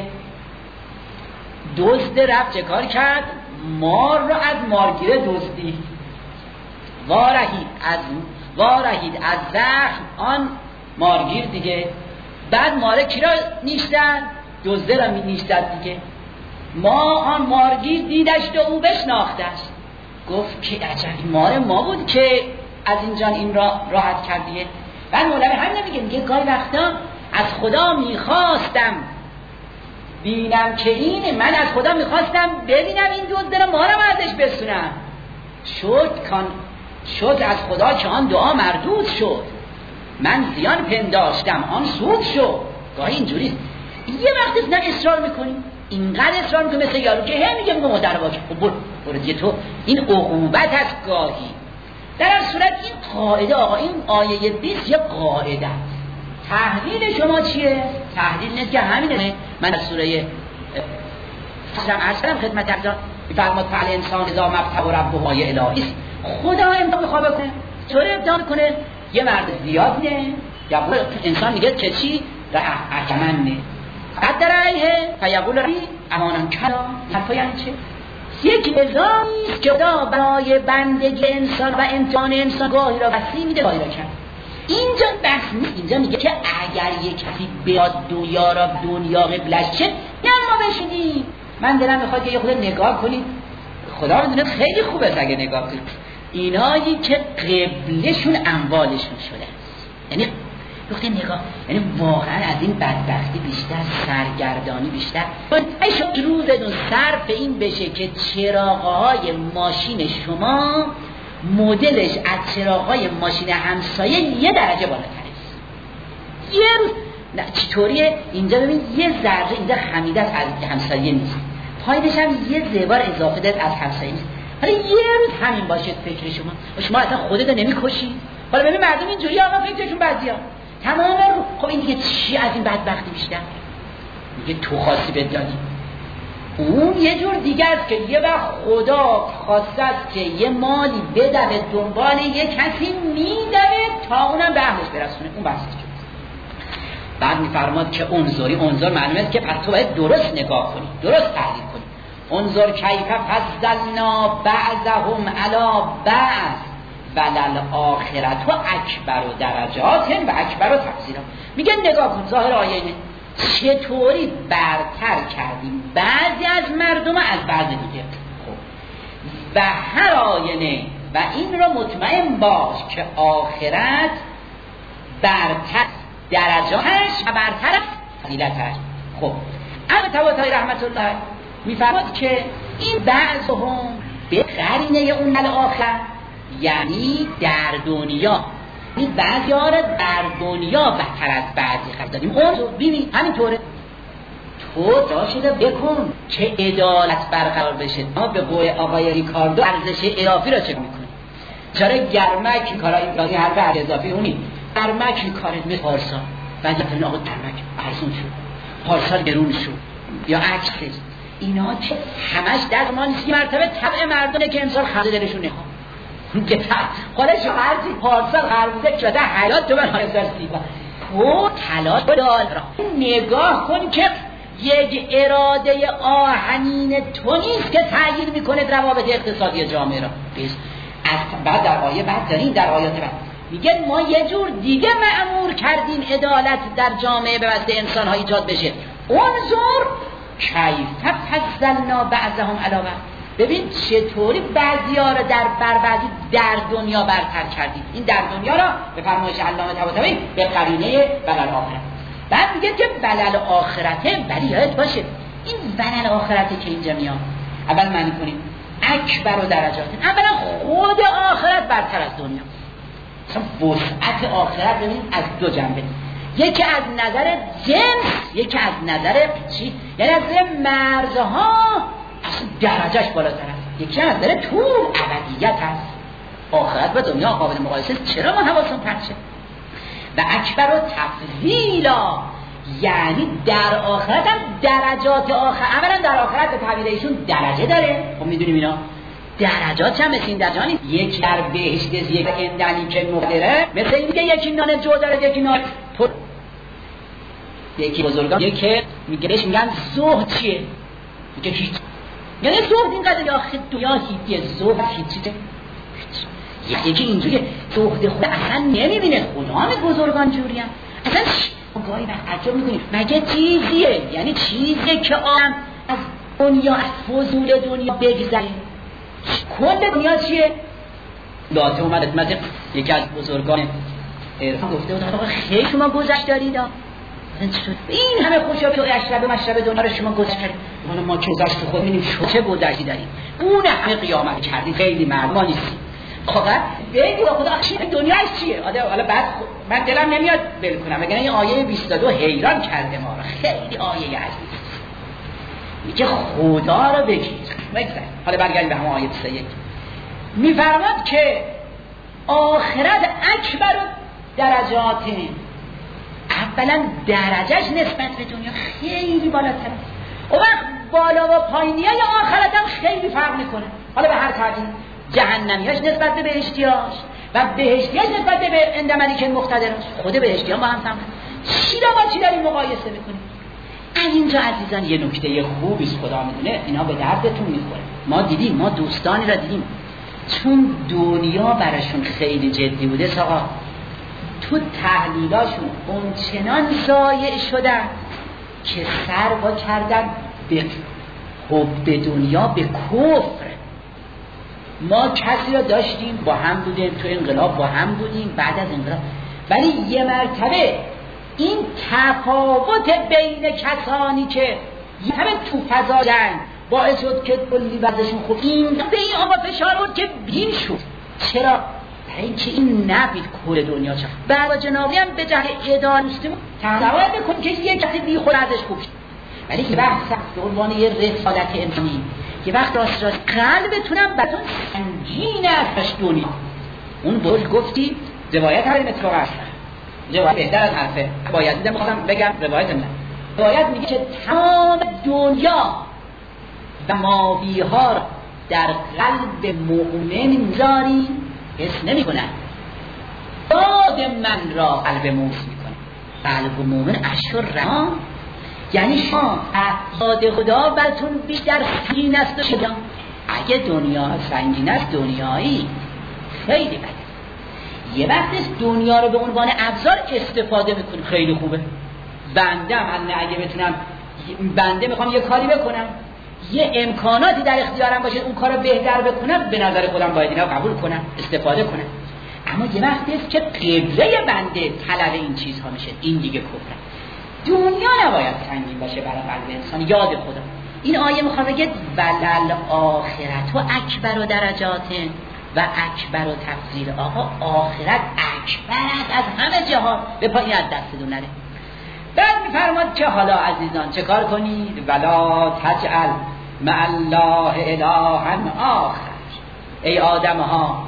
دزد رفت چه کار کرد؟ مار رو از مارگیره دزدی، وارهید از زخم آن مارگیر دیگه. بعد ماره کی را نیشتن؟ دزده را می نیشتن دیگه. ما آن مارگیر دیدش و او بشناختش، گفت که عجب ماره ما بود که از اینجا این را راحت کردیه. بعد مولوی هم میگه گاهی وقتا از خدا میخواستم بینم که اینه، من از خدا میخواستم ببینم این دزد ما را ازش بسونم، شد از خدا که آن دعا مردود شد، من زیان پنداشتم آن سود شد. گاهی اینجوریست، یه وقت نه اصرار میکنیم، اینقدر اصرار میکنیم مثل یارو که هم میگه مادر باشه، خب برو دیگه تو، این عقوبت است گاهی. در هر صورت این قاعده آقا، این آیه 20 یه قاعده است. تحلیل شما چیه؟ تحلیل نیست که همینه. من از سوره عرضم خدمت افضل میفرماد فعل انسان اذا مبتغى ربه آیه الهی است. خدا امتحان میخواد بکنه، طوری امتحان میکنه یه مرد زیاد نه، یا انسان میگه که چی؟ احکمن نه قدر علیه فیقول ری امانان کلا. حرفا یعنی چه؟ یک نظامیست که خدا برای بندگی انسان و امتحان انسان گاهی را وسیع میده گاهی را کم. اینجا بحث نیست، اینجا میگه که اگر یک کسی بیاد دنیا قبلش چه نه ما بشینیم. من دلم میخواد که یه خود نگاه کنید، خدا میدونه خیلی خوبه اگه نگاه کنید اینایی که قبلشون اموالشون شده است، یعنی وقتی نگاه، یعنی واقعا از این بدبختی بیشتر، سرگردانی بیشتر. ای روزتون صرف این بشه که چراغ‌های ماشین شما مدلش از چراغ‌های ماشین همسایه یه درجه بالاتره. یه روز چطوریه؟ اینجا ببین یه ذره اینجا خمیده از همسایه نیست، پایینش هم یه زبار اضافه داد از همسایه نیست. حالا یه روز همین باشه فکر شما اصلا خودت نمی‌کشی. حالا ببین مردم اینجوری آقا فکرشون بعضیا تمام رو. خب این دیگه چی از این بدبختی بیشتر؟ میگه تو خواستی بدادی. اون یه جور دیگه است که یه وقت خدا خواسته است که یه مالی بدوه دنبال یه کسی میدوه تا اونم به اهلش برسونه، اون بحثش شد. بعد میفرماد که انظر معلومه است که پس تو باید درست نگاه کنی، درست تحلیل کنی. انظر کیف فضلنا بعضهم علی بعض ولل آخرت و اکبر و درجات و اکبر و تفضیلا. میگه نگاه کن ظاهر آیه اینه چطوری برتر کردیم بعضی از مردم از بعض دیگه. خب و هر آینه و این رو مطمئن باش که آخرت برتر درجاتش و برتر فضیلتش. خب البته رحمت الله میفرماد که این بعضهم به قرینه اون آخر، یعنی در دنیا این بعضی ها را در دنیا بهتر از بعضی خرج دادیم. ببین همینطوره، تو داشته بکن که عدالت برقرار بشه. ما به قول آقای ریکاردو ارزش اضافی را چک میکنیم. چرا گرمک کارای حرف اضافی اونی گرمک کارت مثل پارسال بعد این آقا گرمک ارزون شد، پارسال گرون شد یا عکسش، اینا که همش در مانسی مرتبه طبع مردونه که امسال خرج دلشون نخواد که خودش هرچی پارسال خربوزه شده حیات تو من هزار سیبا تو تلاش دال را نگاه کن که یک اراده آهنین تو نیست که تغییر میکنه روابط اقتصادی جامعه را. بعد در آیه بعد داریم در آیات بعد میگه ما یه جور دیگه مأمور کردیم عدالت در جامعه به واسطه انسان ها ایجاد بشه. انظر کیف فضلنا بعضهم علی بعض. ببین چطوری بعضی‌ها را بر بعضی در دنیا برتر کردیم. این در دنیا را به فرمایش علامه طباطبایی به قرینه بلل آخرت. بعد میگه که بلل آخرته، ولی یادت باشه این بلل آخرته که اینجا میاد اول معنی کنیم اکبر و درجات. اولا خود آخرت برتر از دنیا، مثلا وسعت آخرت ببین از دو جنبه، یکی از نظر جنس، یکی از نظر چی؟ یعنی از نظر مرزها اصلا درجهش بالاتر است، یکی از نظر طول ابدیت است. آخرت و دنیا قابل مقایسه، چرا ما حواسمون پرت شه؟ و اکبر و تفضیلا، یعنی در آخرت هم درجات آخر. اولا در آخرت به تعبیر ایشون درجه داره، خب میدونیم اینا درجات هم مثل این درجات نیست. یکی در بهشت یک اندنی که مقدره، مثل این که یکی نان جو داره، یکی نان پر. یکی بزرگان یکی میگه بهش میگن زهد چیه؟ میگه هیچ. یعنی زهد اینقدر آخه دنیا هیچیه، زهد هیچیه. یکی اینجوریه زهد خود اصلا نمیبینه. خدا بزرگان جوری هم اصلا گاهی عجب میکنیم مگه چیزیه، یعنی چیزیه که آدم از دنیا، از فضول دنیا بگذره. کل دنیا چیه؟ لاته اومد خدمت یکی از بزرگان عرفان گفته بود آقا خیلی شما گذشت دارید، این همه خوشا که اشرب مشرب دنیا رو شما گذشت کردید، ما که گذشت خود می‌بینیم شما چه گذشتی دارید، اون همه قیامت کردید، خیلی معلوم نیستی. واقعا بگو خدا اخشی دنیا چیه؟ حالا بعد من دلم نمیاد ول کنم، مگر این آیه 22 حیران کرده ما رو، خیلی آیه عزیز. میگه خدا رو بگیر. حالا برگردیم به همون آیه 21. میفرماد که آخرت اکبر درجات، اولا درجهش نسبت به دنیا خیلی بالاتره. اون وقت بالا و پایینی آخرت هم خیلی فرق میکنه. حالا به هر ترتیب جهنمیاش نسبت به بهشتیاش و بهشتیاش نسبت به اندمری که مقتدراش، خود بهشتیان با هم فرق. چی رو با چی داریم مقایسه میکنیم؟ اینجا عزیزان یه نکته خوبیست، خدا میدونه اینا به دردتون میخوره. ما دیدیم، ما دوستانی را دیدیم چون دنیا براشون خیلی جدی بوده آقا، تو تحلیلاشون اونچنان ضایع شدن که سر با کردن به حب دنیا، به کفر. ما کسی را داشتیم با هم بودیم، تو انقلاب با هم بودیم، بعد از انقلاب، ولی یه مرتبه این تفاوت بین کسانی که همه تو فضا جنگ باعث شد که کلی وضعشون خوب، این به این آقا فشار بود که بین شد. چرا؟ برای اینکه این نبید کل دنیا چه بعد جنابی هم به جهت اداره مسلمون تصور بکن که یک کسی بی خود ازش خوب شد. ولی یه وقت به عنوان یه رسالت انسانی، یه وقت راست قلبتونم براتون سنگین ازش دنیا. اون بود گفتی روایت هر متفاقش روایت بهتر از حرفه. باید دیدم میخواستم بگم روایت نه. روایت میگه که تمام دنیا و ماویها را در قلب مؤمن میذاری، حس نمیکنن. داد من را قلب موس میکنه. قلب مؤمن اشور رحم، یعنی شما داد خدا براتون بیشتر سنگین است و شدن. اگه دنیا سنگین است، دنیایی خیلی بده. یه وقتش دنیا رو به عنوان ابزار استفاده میکنه، خیلی خوبه. بنده هم اگه بتونم، بنده میخوام یه کاری بکنم، یه امکاناتی در اختیارم باشه اون کارو بهتر بکنم، به نظر خودم باید اینا قبول کنم، استفاده کنم. اما یه وقتیست که قبله بنده طلب این چیزها میشه، این دیگه کفره. دنیا نباید سنگین باشه برای قلب انسان. یاد خدا این آیه میخواد بگه ولل آخرت و اکبر و درجات و اکبر و تفضیل. آقا آخرت اکبر از همه جهان، به پایین از دستتون نره. بعد میفرماد که حالا عزیزان چه کار کنید؟ ولا تجعل مع الله الها آخر. ای آدم ها،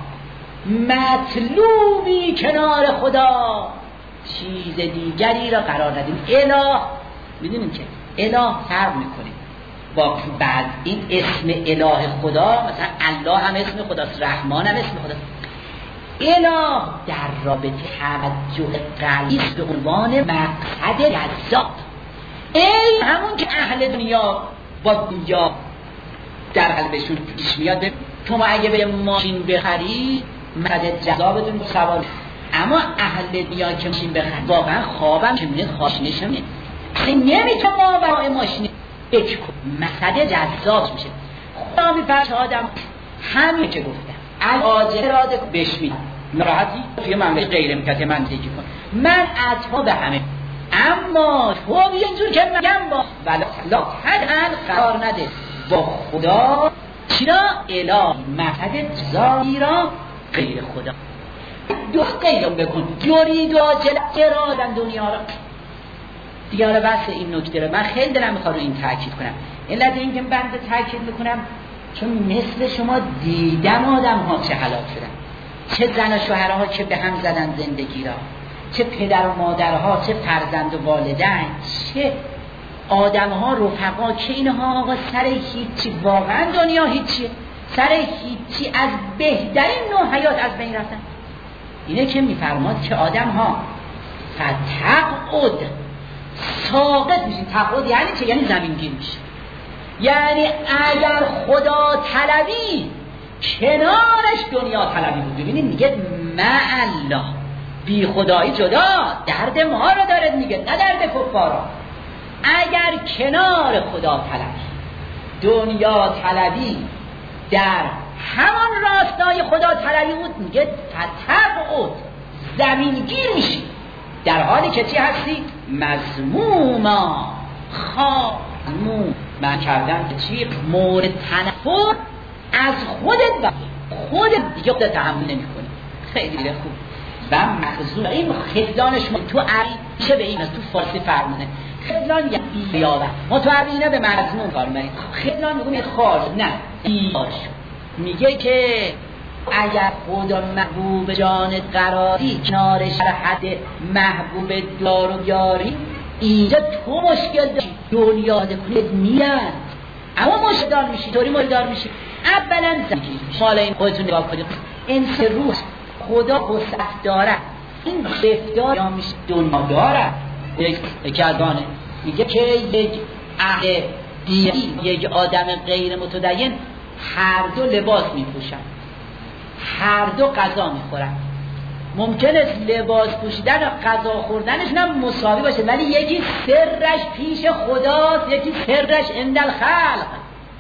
مطلوبی کنار خدا چیز دیگری را قرار ندیم. اله، میدونیم که اله فرق میکنه با بعد این اسم اله خدا، مثلا الله هم اسم خداست، رحمان هم اسم خداست. اله در رابطه توجه قلبی است به عنوان مقصد جذاب. ای همون که اهل دنیا با دنیا در قلبشون پیش میاد. شما اگه به ماشین بخری مقصد جذابتون سوار، اما اهل دنیا که ماشین بخری واقعا خوابم که میاد خاشنش میاد، اصلا نمیتونه ما برای ماشین بکن، مقصد جذاب میشه. خدا میفرش آدم همین که گفتم عاجل اراده بشوید نراحتی توی مملکت غیر امکانات من زندگی کن، من عطا به همه، اما تو اینجور که میگم با ولا حد قرار نده با خدا. چرا؟ اله مقصد جزایی را غیر خدا دو غیرم بکن، یورید و ارادن دنیا را دیگه. حالا بس این نکته رو من خیلی دلم میخواد رو این تاکید کنم. علت این که بنده تاکید میکنم چون مثل شما دیدم آدم ها چه هلاک شدن، چه زن و شوهرها که به هم زدن زندگی را، چه پدر و مادرها، چه فرزند و والدین، چه آدم ها رفقا که اینها آقا سر هیچی، واقعا دنیا هیچیه. سر هیچی از بهترین نوع حیات از بین رفتن. اینه که میفرماد که آدم ها فتقعد ساقط میشین. تقعد یعنی چه؟ یعنی زمینگیر میشه. یعنی اگر خدا طلبی کنارش دنیا طلبی بود. ببینید میگه معالله، بی خدایی جدا، درد ما رو داره میگه، نه درد کفارا. اگر کنار خدا طلبی، دنیا طلبی در همان راستای خدا طلبی بود، میگه فتقعد زمینگیر میشی، در حالی که چی هستی؟ مذموما خاموم من کردم که چی؟ مورد تنفر از خودت دیگه خودت تحمل نمی کنی. خیلی خوب. و مخزون این خذلانش تو عربی چه به این از تو فارسی فرمونه خذلان یا بیاوه، ما تو عربی اینا به مضمون کار می‌کنیم. خذلان میگه خارج، نه ایاش. میگه که اگر خدا محبوب جان قراری کنارش حد محبوب دار و بیاری، اینجا تو مشکل داری، دنیا کنید میرن، اما مشکل میشی. طوری مشکل میشی اولا زندگی مال این خودتون نگاه کنید. این سه روح خدا وسعت داره، این رفتار یا میشه دنیا داره. یکی ادانه میگه که یک اهل دیگری، یک آدم غیر متدین، هر دو لباس میپوشن، هر دو غذا میخورن. ممکنه لباس پوشیدن و غذا خوردنش هم مساوی باشه، ولی یکی سرش پیش خداست، یکی سرش عند الخلق.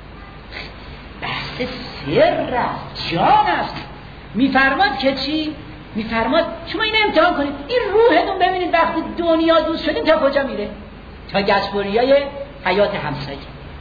بحث سر جان است. میفرماد که چی؟ میفرماد شما این امتحان کنید، این روحتون ببینید وقتی دنیا دوست شدیم تا کجا میره؟ تا گچبریای حیات همسایه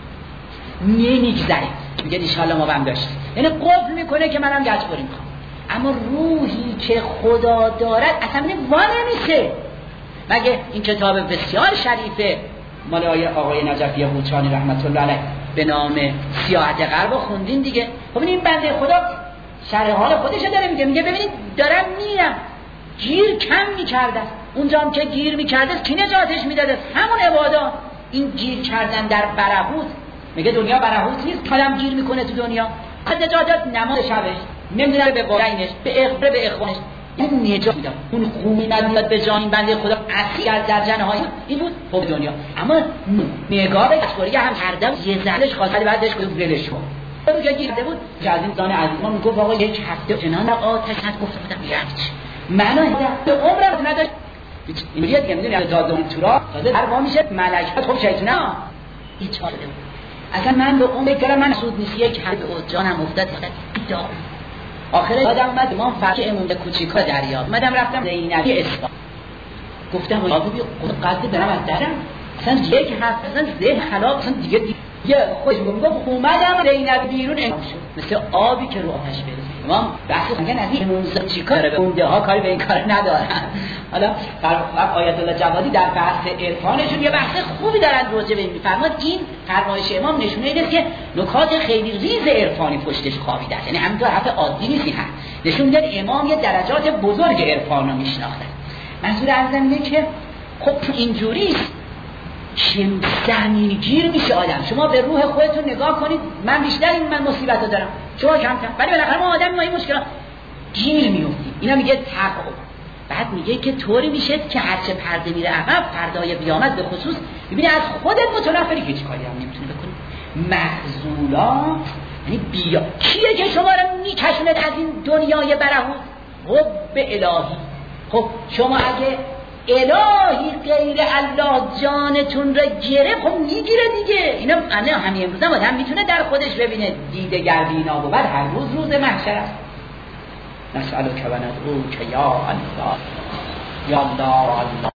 نمیگذره. میگه انشالله ما هم داشتیم، یعنی قفل میکنه که منم گچبری میخوام. اما روحی که خدا دارد اصلا نمیشه. مگه این کتاب بسیار شریفه مال آقای نجفی قوچانی رحمت الله علیه به نام سیاحت غرب خوندین دیگه. خب این بنده خدا شرح حال خودش داره میگه ببینید دارم میرم، گیر کم میکرده، اونجا هم که گیر میکرده کی نجاتش میداده؟ همون عبادا. این گیر کردن در برهوت، میگه دنیا برهوت نیست، آدم گیر میکنه تو دنیا. خود نجاتت نماز شبش، نمیدونه به والدینش، به اخوانش، این نجات میداد. اون خونی ندیاد به جان این بنده خدا اسیر در جنهای این بود خب دنیا. اما نگاه به کشوری هم هر دم یه زلش خواستد بعدش گفت ولش کن. اون که گیرده بود جزیم دان عزیزان میگفت آقا یک هفته جنان آتش نت گفتم یعنی منو به عمرم نداشت. این دیگه میدونی داده اون تورا تازه هر با میشه ملائکه خب شیطونا هیچ حاله بود. اصلا من به عمر کردم من سود نیست یک هفته جانم افتاد داد. آخره یادم اومد امام فرق امام کوچیکا دریا اومدم رفتم زینبی اسلام گفتم آقا بیا قصد برم از درم اصلا یک هفته اصلا ذهن خلاق اصلا دیگه یه خوش گفت اومدم زینب بیرون انام شد مثل آبی که رو آتش برسه. امام بحث میگن از این موزه چیکار به اونده ها کاری به این کار ندارن. حالا آیت الله جوادی در بحث عرفانشون یه بحث خوبی دارن راجع به این میفرماد. این فرمایش امام نشونه اینه که نکات خیلی ریز عرفانی پشتش خوابیده است، یعنی همینطور حرف عادی نیست. این نشون میده امام یه درجات بزرگ عرفان رو میشناختن. منظور ارزم اینه که خب اینجوریست که زمینگیر میشه آدم. شما به روح خودتون نگاه کنید، من بیشتر من مصیبت رو دارم، شما کمتر، ولی بالاخره ما آدم ما این مشکلات گیر میافتیم. اینا میگه تقوا. بعد میگه که طوری میشه که هرچه پرده میره عقب فردای قیامت به خصوص ببینید از خودت متنفری هیچ کاری هم نمیتونی بکنی. محزولا یعنی بیا کیه که شما رو میکشونه از این دنیای برهوت؟ حب الهی. خب شما اگه الهی غیر الله جانتون را گرفت خب میگیره دیگه. اینا همین امروز هم آدم میتونه در خودش ببینه دیده گربینا بود هر روز محشر است. نسألک و ندعوک یا الله یا الله.